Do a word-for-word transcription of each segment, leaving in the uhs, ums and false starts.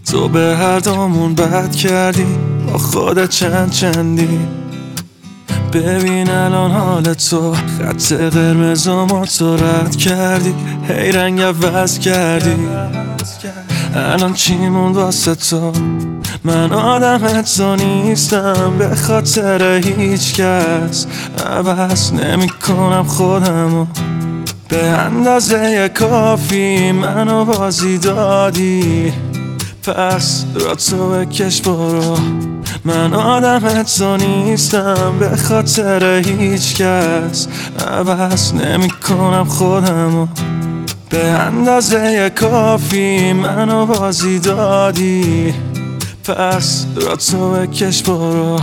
تو به هر دومون بد کردی، با خودت چند چندی. ببین الان حال تو، خط قرمزامو تو رد کردی، هی رنگ عوض کردی. الان چی موند واسه تو؟ من آدم تو نیستم، به خاطر هیچ کس عوض نمی کنم خودمو. به اندازه کافی منو بازی دادی، پس را تو بکش برو. من آدم تو نیستم، به خاطر هیچ کس عوض نمی کنم خودمو. به اندازه کافی منو بازی دادی، پس را تو بکش برو.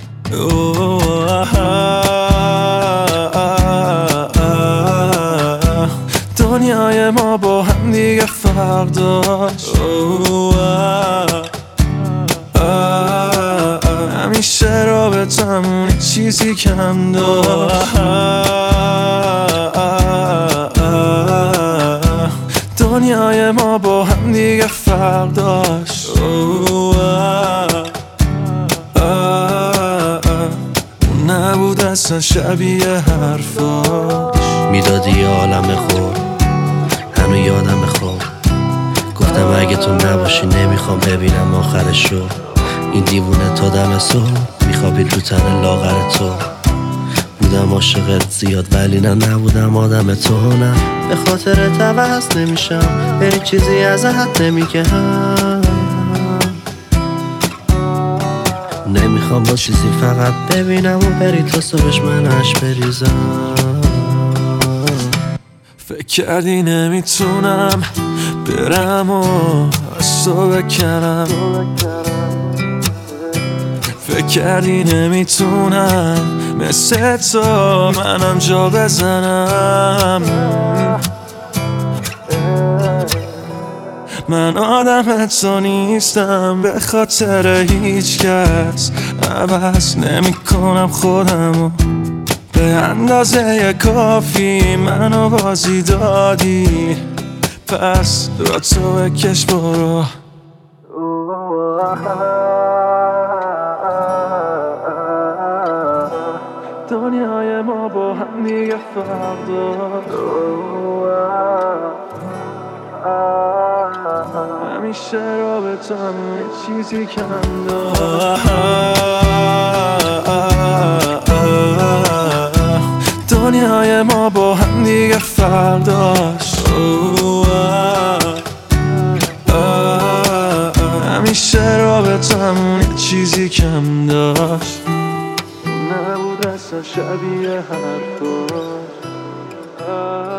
دنیای ما با هم دیگه فرق داشت، همیشه رابطمون چیزی کم داشت. دنیای ما با هم دیگه فرق داشت، اون نبود اصلا شبیه حرفاش. میدادی یه عالم خور، هنو یادم خور. گفتم اگه تو نباشی نمیخوام ببینم آخرشو. این دیوونه تا دم صبح میخوابید رو تن لاغر تو. بودم عاشقت زیاد ولی نه نبودم آدم تو. نه به خاطر عوض نمیشم، بری چیزی از حد نمیگم. نمیخوام با چیزی فقط ببینم و بری تا صبحش من عشق بریزم. فکر کردی نمیتونم برم و از تو بکنم، فکر کردی نمیتونم مثل تو منم جا بزنم. من آدم تو نیستم، به خاطر هیچ کس عوض نمی کنم خودمو. به اندازه کافی منو بازی دادی، پس را تو بکش برو. دنیای ما با هم دیگه فرق داشت، همیشه رابطمون یه چیزی کم داشت. دنیای ما با هم دیگه فرق داشت، همیشه رابطمون یه چیزی کم داشت. نبود اصلا شبیه حرفاش.